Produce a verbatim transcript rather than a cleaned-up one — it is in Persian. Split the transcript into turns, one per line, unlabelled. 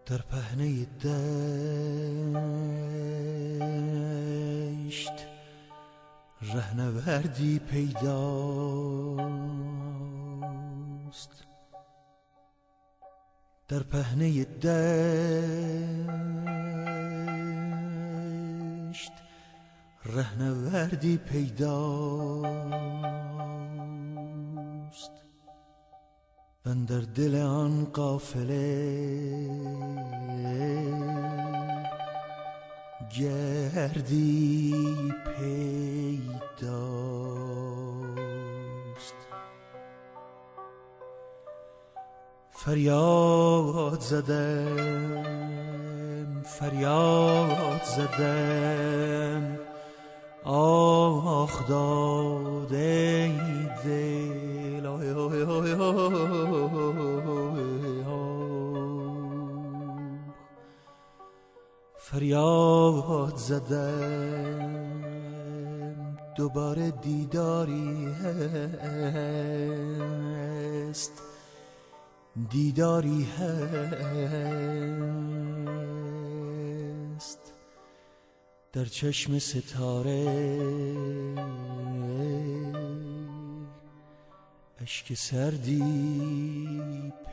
در پهنه دشت رهنوردی پیداست. در پهنه دشت رهنوردی پیداست و در دل آن قافله گردی پیداست. فریاد زدم فریاد زدم آخ داد ای دل، آی آی آی فریاد زدم دوباره دیداری هست، دیداری هست در چشم ستاره، اشک سردی